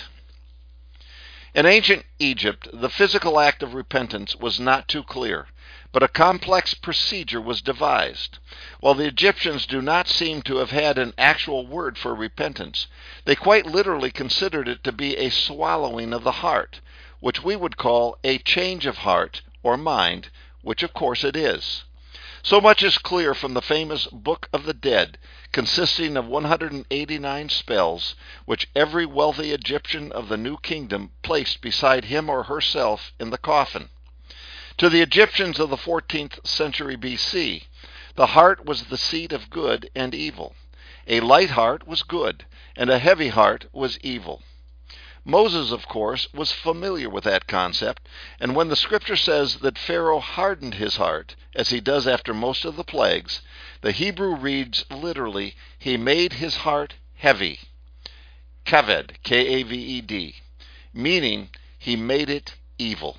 In ancient Egypt, the physical act of repentance was not too clear, but a complex procedure was devised. While the Egyptians do not seem to have had an actual word for repentance, they quite literally considered it to be a swallowing of the heart, which we would call a change of heart or mind, which of course it is. So much is clear from the famous Book of the Dead, consisting of one hundred eighty-nine spells, which every wealthy Egyptian of the New Kingdom placed beside him or herself in the coffin. To the Egyptians of the fourteenth century B C, the heart was the seat of good and evil. A light heart was good, and a heavy heart was evil. Moses, of course, was familiar with that concept, and when the scripture says that Pharaoh hardened his heart, as he does after most of the plagues, the Hebrew reads literally, he made his heart heavy. Kaved, K A V E D, meaning he made it evil.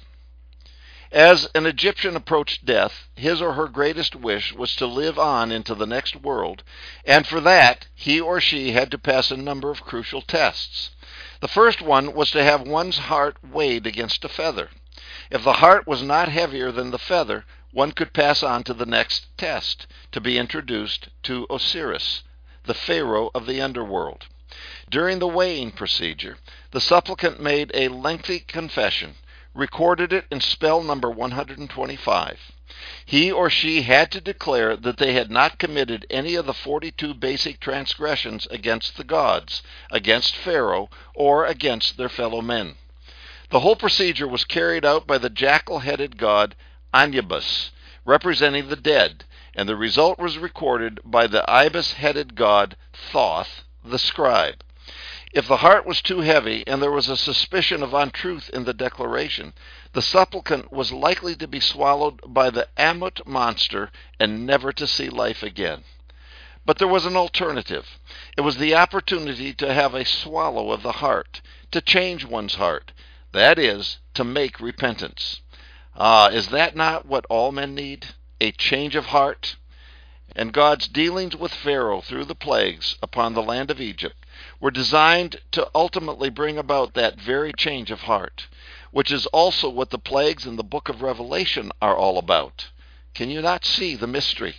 As an Egyptian approached death, his or her greatest wish was to live on into the next world, and for that, he or she had to pass a number of crucial tests. The first one was to have one's heart weighed against a feather. If the heart was not heavier than the feather, one could pass on to the next test, to be introduced to Osiris, the Pharaoh of the underworld. During the weighing procedure, the supplicant made a lengthy confession, recorded it in spell number one hundred twenty-five. He or she had to declare that they had not committed any of the forty-two basic transgressions against the gods, against Pharaoh, or against their fellow men. The whole procedure was carried out by the jackal-headed god Anubis, representing the dead, and the result was recorded by the ibis-headed god Thoth, the scribe. If the heart was too heavy and there was a suspicion of untruth in the declaration, the supplicant was likely to be swallowed by the Ammut monster and never to see life again. But there was an alternative. It was the opportunity to have a swallow of the heart, to change one's heart, that is, to make repentance. Ah, is that not what all men need? A change of heart? And God's dealings with Pharaoh through the plagues upon the land of Egypt were designed to ultimately bring about that very change of heart, which is also what the plagues in the book of Revelation are all about. Can you not see the mystery?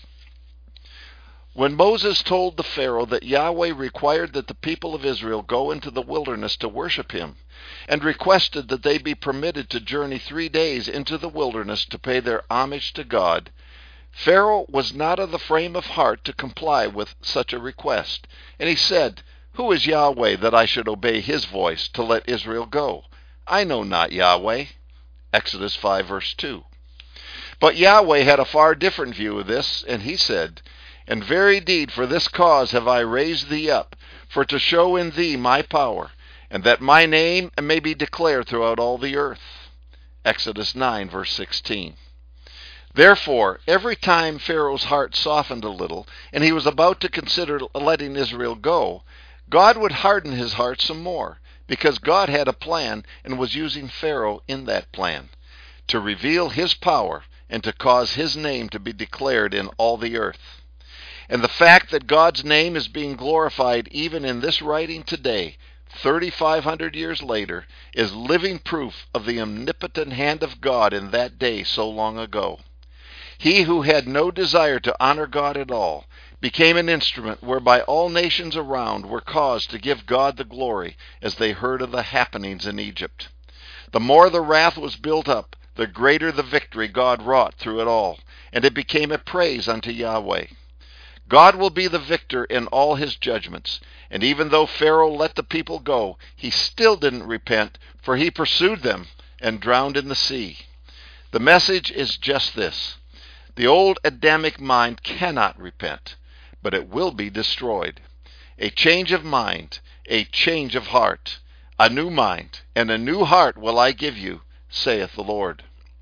When Moses told the Pharaoh that Yahweh required that the people of Israel go into the wilderness to worship him, and requested that they be permitted to journey three days into the wilderness to pay their homage to God, Pharaoh was not of the frame of heart to comply with such a request, and he said, Who is Yahweh that I should obey his voice to let Israel go? I know not Yahweh. Exodus five verse two. But Yahweh had a far different view of this, and he said, In very deed for this cause have I raised thee up, for to show in thee my power, and that my name may be declared throughout all the earth. Exodus nine verse sixteen. Therefore, every time Pharaoh's heart softened a little, and he was about to consider letting Israel go, God would harden his heart some more, because God had a plan and was using Pharaoh in that plan, to reveal his power and to cause his name to be declared in all the earth. And the fact that God's name is being glorified even in this writing today, thirty-five hundred years later, is living proof of the omnipotent hand of God in that day so long ago. He who had no desire to honor God at all became an instrument whereby all nations around were caused to give God the glory as they heard of the happenings in Egypt. The more the wrath was built up, the greater the victory God wrought through it all, and it became a praise unto Yahweh. God will be the victor in all his judgments, and even though Pharaoh let the people go, he still didn't repent, for he pursued them and drowned in the sea. The message is just this. The old Adamic mind cannot repent, but it will be destroyed. A change of mind, a change of heart, a new mind, and a new heart will I give you, saith the Lord.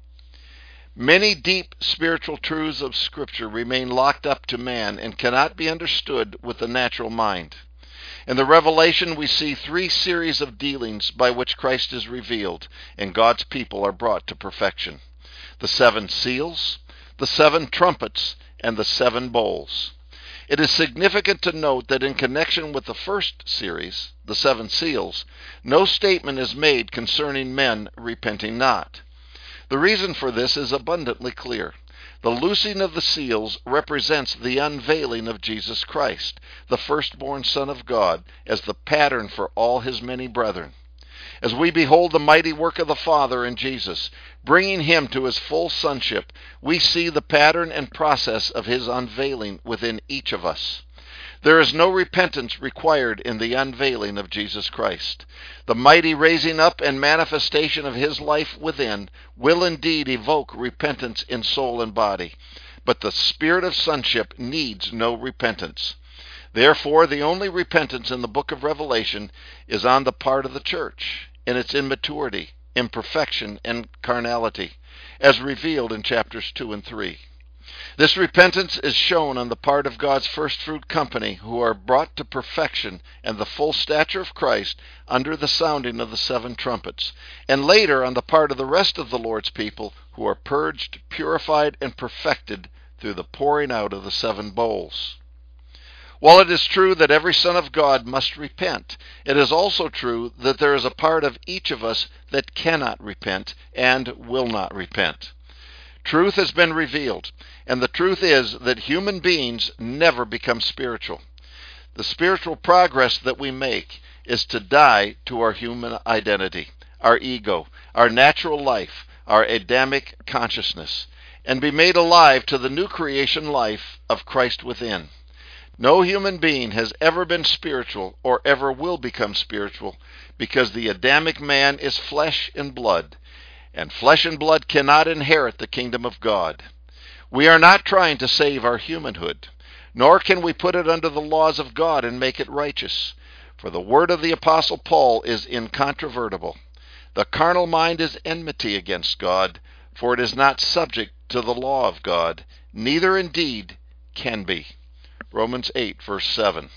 Many deep spiritual truths of Scripture remain locked up to man and cannot be understood with the natural mind. In the Revelation, we see three series of dealings by which Christ is revealed, and God's people are brought to perfection. The seven seals, the seven trumpets, and the seven bowls. It is significant to note that in connection with the first series, the seven seals, no statement is made concerning men repenting not. The reason for this is abundantly clear. The loosing of the seals represents the unveiling of Jesus Christ, the firstborn Son of God, as the pattern for all his many brethren. As we behold the mighty work of the Father in Jesus, bringing him to his full sonship, we see the pattern and process of his unveiling within each of us. There is no repentance required in the unveiling of Jesus Christ. The mighty raising up and manifestation of his life within will indeed evoke repentance in soul and body, but the spirit of sonship needs no repentance. Therefore, the only repentance in the book of Revelation is on the part of the church, in its immaturity, imperfection, and carnality, as revealed in chapters two and three. This repentance is shown on the part of God's firstfruit company, who are brought to perfection and the full stature of Christ under the sounding of the seven trumpets, and later on the part of the rest of the Lord's people, who are purged, purified, and perfected through the pouring out of the seven bowls. While it is true that every son of God must repent, it is also true that there is a part of each of us that cannot repent and will not repent. Truth has been revealed, and the truth is that human beings never become spiritual. The spiritual progress that we make is to die to our human identity, our ego, our natural life, our Adamic consciousness, and be made alive to the new creation life of Christ within. No human being has ever been spiritual or ever will become spiritual, because the Adamic man is flesh and blood, and flesh and blood cannot inherit the kingdom of God. We are not trying to save our humanhood, nor can we put it under the laws of God and make it righteous. For the word of the Apostle Paul is incontrovertible. The carnal mind is enmity against God, for it is not subject to the law of God, neither indeed can be. Romans eight, verse seven.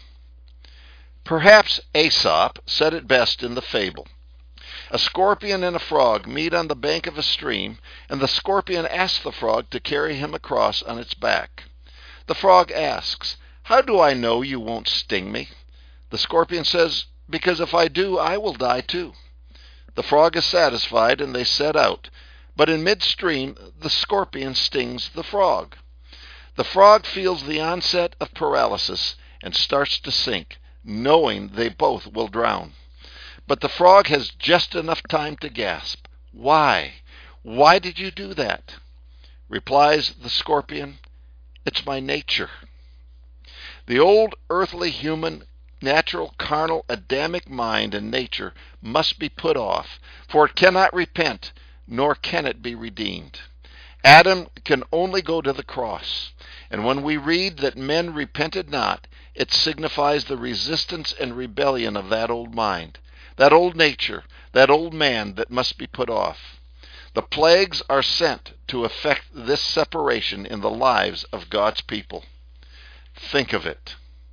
Perhaps Aesop said it best in the fable. A scorpion and a frog meet on the bank of a stream, and the scorpion asks the frog to carry him across on its back. The frog asks, "How do I know you won't sting me?" The scorpion says, "Because if I do, I will die too." The frog is satisfied, and they set out, but in midstream the scorpion stings the frog. The frog feels the onset of paralysis and starts to sink, knowing they both will drown. But the frog has just enough time to gasp, "Why? Why did you do that?" Replies the scorpion, It's my nature. The old earthly human natural, carnal, Adamic mind and nature must be put off, for it cannot repent, nor can it be redeemed. Adam can only go to the cross, and when we read that men repented not, it signifies the resistance and rebellion of that old mind, that old nature, that old man that must be put off. The plagues are sent to effect this separation in the lives of God's people. Think of it.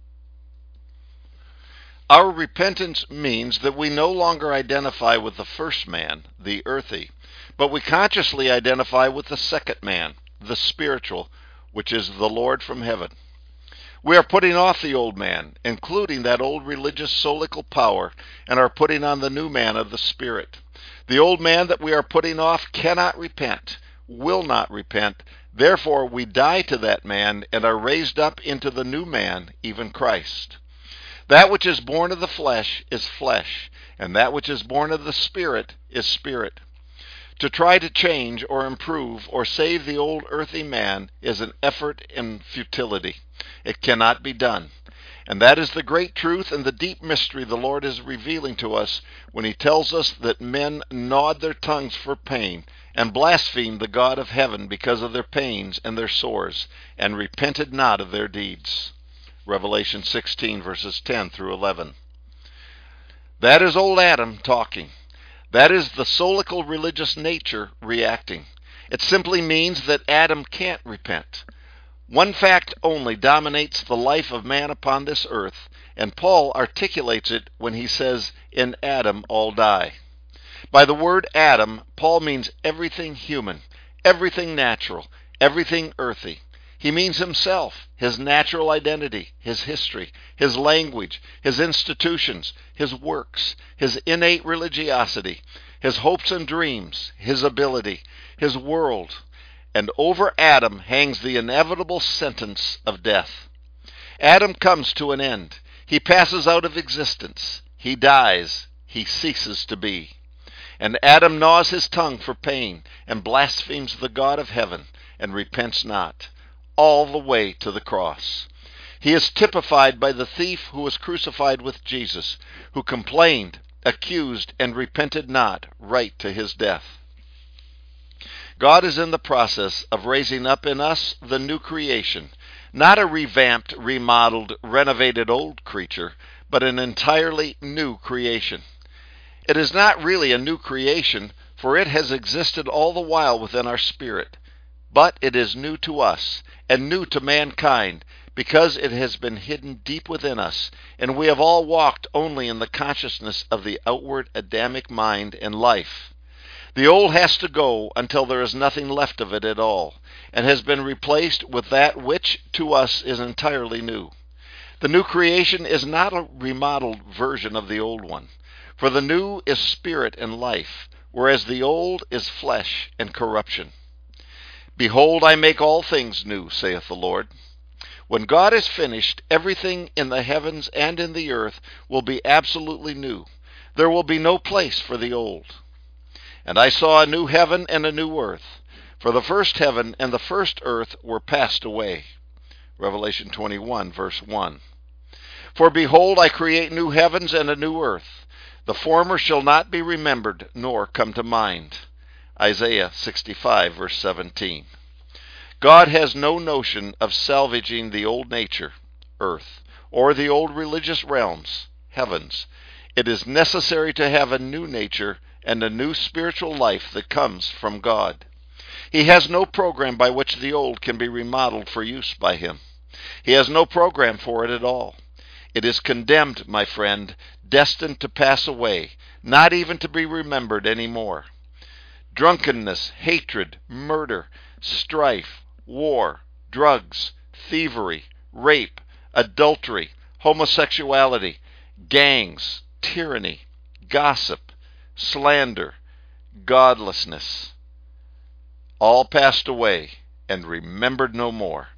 Our repentance means that we no longer identify with the first man, the earthy, but we consciously identify with the second man, the spiritual, which is the Lord from heaven. We are putting off the old man, including that old religious soulical power, and are putting on the new man of the Spirit. The old man that we are putting off cannot repent, will not repent. Therefore we die to that man and are raised up into the new man, even Christ. That which is born of the flesh is flesh, and that which is born of the Spirit is spirit. To try to change or improve or save the old earthy man is an effort in futility. It cannot be done. And that is the great truth and the deep mystery the Lord is revealing to us when he tells us that men gnawed their tongues for pain and blasphemed the God of heaven because of their pains and their sores, and repented not of their deeds. Revelation sixteen, verses ten through eleven. That is old Adam talking. That is the soulical religious nature reacting. It simply means that Adam can't repent. One fact only dominates the life of man upon this earth, and Paul articulates it when he says, "In Adam all die." By the word Adam, Paul means everything human, everything natural, everything earthy. He means himself, his natural identity, his history, his language, his institutions, his works, his innate religiosity, his hopes and dreams, his ability, his world. And over Adam hangs the inevitable sentence of death. Adam comes to an end. He passes out of existence. He dies. He ceases to be. And Adam gnaws his tongue for pain and blasphemes the God of heaven and repents not, all the way to the cross. He is typified by the thief who was crucified with Jesus, who complained, accused, and repented not, right to his death. God is in the process of raising up in us the new creation, not a revamped, remodeled, renovated old creature, but an entirely new creation. It is not really a new creation, for it has existed all the while within our spirit, but it is new to us, and new to mankind, because it has been hidden deep within us, and we have all walked only in the consciousness of the outward Adamic mind and life. The old has to go until there is nothing left of it at all, and has been replaced with that which to us is entirely new. The new creation is not a remodeled version of the old one, for the new is spirit and life, whereas the old is flesh and corruption. Behold, I make all things new, saith the Lord. When God is finished, everything in the heavens and in the earth will be absolutely new. There will be no place for the old. And I saw a new heaven and a new earth, for the first heaven and the first earth were passed away. Revelation twenty-one, verse one. For behold, I create new heavens and a new earth. The former shall not be remembered, nor come to mind. Isaiah sixty-five, verse seventeen. God has no notion of salvaging the old nature, earth, or the old religious realms, heavens. It is necessary to have a new nature and a new spiritual life that comes from God. He has no program by which the old can be remodeled for use by him. He has no program for it at all. It is condemned, my friend, destined to pass away, not even to be remembered any more. Drunkenness, hatred, murder, strife, war, drugs, thievery, rape, adultery, homosexuality, gangs, tyranny, gossip, slander, godlessness, all passed away and remembered no more.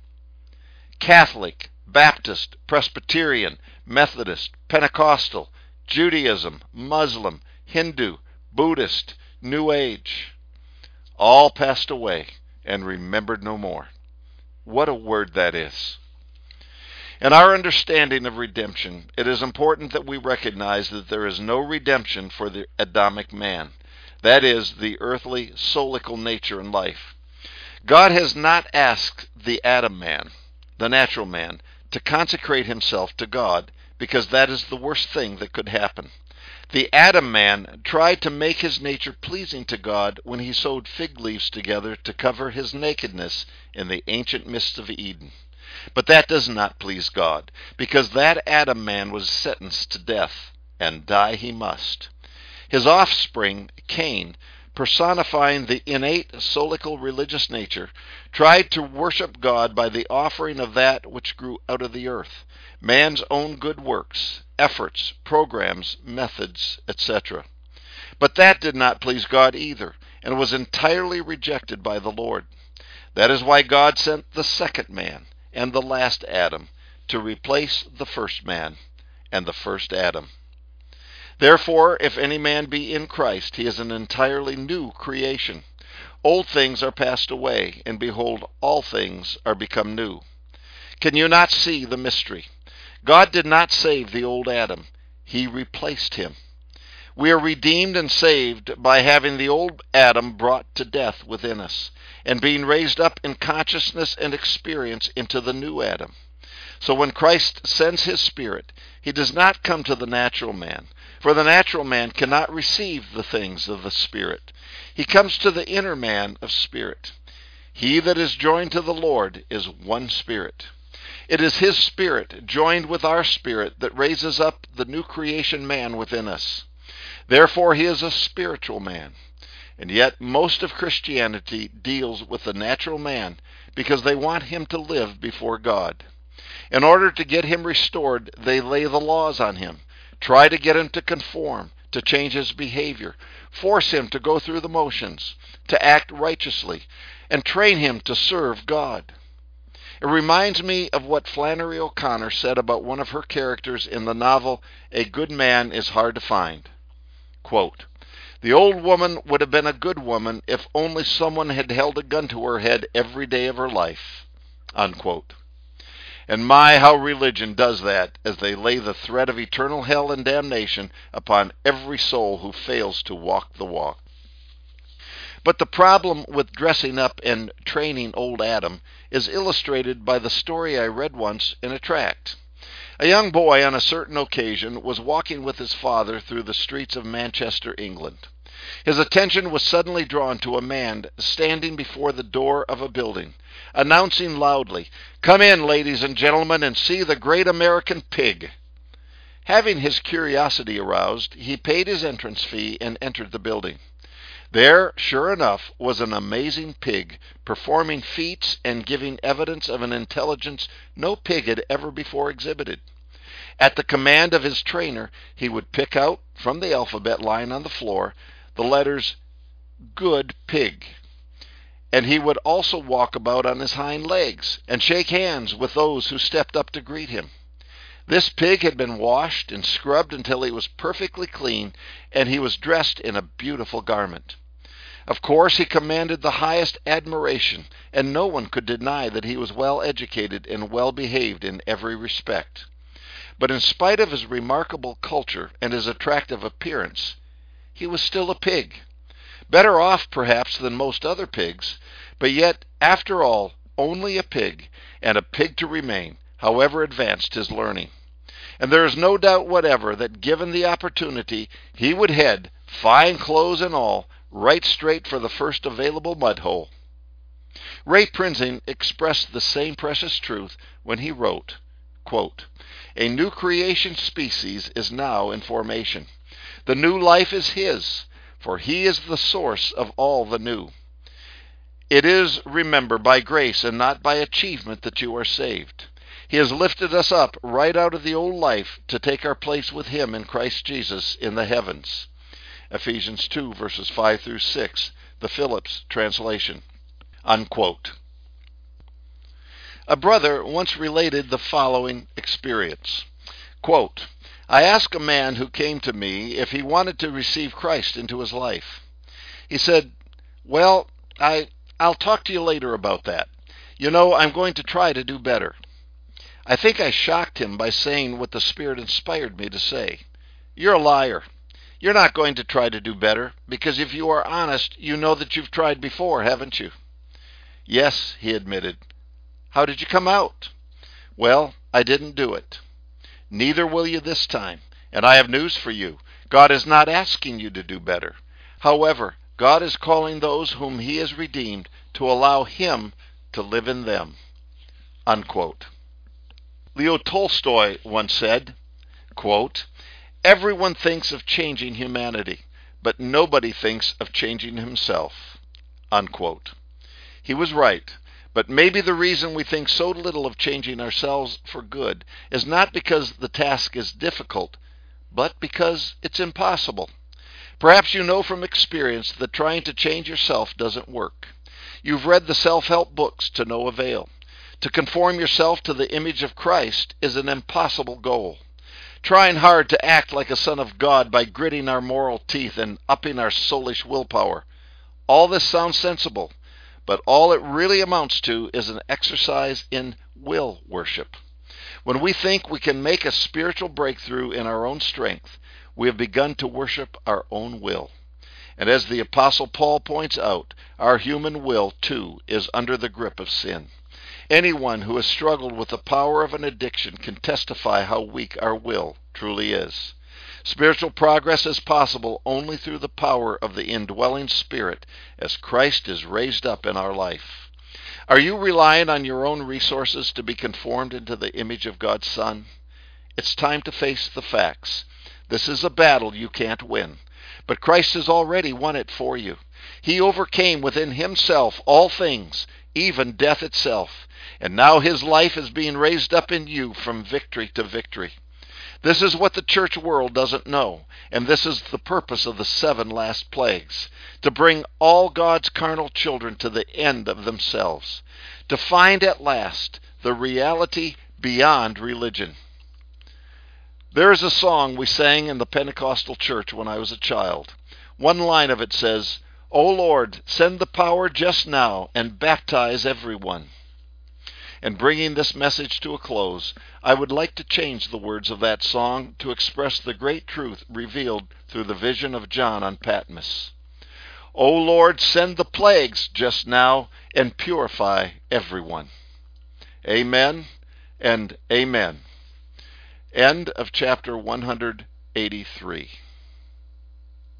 Catholic, Baptist, Presbyterian, Methodist, Pentecostal, Judaism, Muslim, Hindu, Buddhist, New Age, all passed away and remembered no more. What a word that is. In our understanding of redemption, it is important that we recognize that there is no redemption for the Adamic man, that is, the earthly, soulical nature and life. God has not asked the Adam man, the natural man, to consecrate himself to God, because that is the worst thing that could happen. The Adam man tried to make his nature pleasing to God when he sewed fig leaves together to cover his nakedness in the ancient mists of Eden. But that does not please God, because that Adam man was sentenced to death, and die he must. His offspring, Cain, personifying the innate soulical religious nature, tried to worship God by the offering of that which grew out of the earth, man's own good works, efforts, programs, methods, et cetera. But that did not please God either, and was entirely rejected by the Lord. That is why God sent the second man, and the last Adam, to replace the first man and the first Adam. Therefore, if any man be in Christ, he is an entirely new creation. Old things are passed away, and behold, all things are become new. Can you not see the mystery? God did not save the old Adam. He replaced him. We are redeemed and saved by having the old Adam brought to death within us, and being raised up in consciousness and experience into the new Adam. So when Christ sends his Spirit, he does not come to the natural man, for the natural man cannot receive the things of the Spirit. He comes to the inner man of spirit. He that is joined to the Lord is one spirit. It is his Spirit, joined with our spirit, that raises up the new creation man within us. Therefore he is a spiritual man. And yet most of Christianity deals with the natural man because they want him to live before God. In order to get him restored, they lay the laws on him, try to get him to conform, to change his behavior, force him to go through the motions, to act righteously, and train him to serve God. It reminds me of what Flannery O'Connor said about one of her characters in the novel A Good Man is Hard to Find. Quote, "The old woman would have been a good woman if only someone had held a gun to her head every day of her life." Unquote. And my, how religion does that, as they lay the threat of eternal hell and damnation upon every soul who fails to walk the walk. But the problem with dressing up and training old Adam is illustrated by the story I read once in a tract. A young boy on a certain occasion was walking with his father through the streets of Manchester, England. His attention was suddenly drawn to a man standing before the door of a building, announcing loudly, "Come in, ladies and gentlemen, and see the great American pig." Having his curiosity aroused, he paid his entrance fee and entered the building. There, sure enough, was an amazing pig, performing feats and giving evidence of an intelligence no pig had ever before exhibited. At the command of his trainer, he would pick out, from the alphabet lying on the floor, the letters "Good Pig." And he would also walk about on his hind legs and shake hands with those who stepped up to greet him. This pig had been washed and scrubbed until he was perfectly clean, and he was dressed in a beautiful garment. Of course, he commanded the highest admiration, and no one could deny that he was well educated and well behaved in every respect. But in spite of his remarkable culture and his attractive appearance, he was still a pig. Better off, perhaps, than most other pigs, but yet, after all, only a pig, and a pig to remain, however advanced his learning. And there is no doubt whatever that, given the opportunity, he would head, fine clothes and all, right straight for the first available mud hole. Ray Prinzing expressed the same precious truth when he wrote, quote, "A new creation species is now in formation. The new life is his, for he is the source of all the new. It is, remember, by grace and not by achievement that you are saved. He has lifted us up right out of the old life to take our place with him in Christ Jesus in the heavens." Ephesians two, verses five through six, the Phillips translation. Unquote. A brother once related the following experience. Quote, "I asked a man who came to me if he wanted to receive Christ into his life. He said, 'Well, I, I'll talk to you later about that. You know, I'm going to try to do better. I think I shocked him by saying what the Spirit inspired me to say. You're a liar. You're not going to try to do better, because if you are honest, you know that you've tried before, haven't you? Yes, he admitted. How did you come out? Well, I didn't do it. Neither will you this time. And I have news for you. God is not asking you to do better. However, God is calling those whom he has redeemed to allow him to live in them. Unquote. Leo Tolstoy once said, quote, everyone thinks of changing humanity, but nobody thinks of changing himself. Unquote. He was right, but maybe the reason we think so little of changing ourselves for good is not because the task is difficult, but because it's impossible. Perhaps you know from experience that trying to change yourself doesn't work. You've read the self-help books to no avail. To conform yourself to the image of Christ is an impossible goal. Trying hard to act like a son of God by gritting our moral teeth and upping our soulish willpower. All this sounds sensible, but all it really amounts to is an exercise in will worship. When we think we can make a spiritual breakthrough in our own strength, we have begun to worship our own will. And as the Apostle Paul points out, our human will, too, is under the grip of sin. Anyone who has struggled with the power of an addiction can testify how weak our will truly is. Spiritual progress is possible only through the power of the indwelling Spirit as Christ is raised up in our life. Are you relying on your own resources to be conformed into the image of God's Son? It's time to face the facts. This is a battle you can't win, but Christ has already won it for you. He overcame within himself all things, even death itself, and now his life is being raised up in you from victory to victory. This is what the church world doesn't know, and this is the purpose of the seven last plagues, to bring all God's carnal children to the end of themselves, to find at last the reality beyond religion. There is a song we sang in the Pentecostal church when I was a child. One line of it says, "O Lord, send the power just now and baptize everyone." And bringing this message to a close, I would like to change the words of that song to express the great truth revealed through the vision of John on Patmos. O Lord, send the plagues just now and purify everyone. Amen and amen. End of chapter one hundred eighty-three.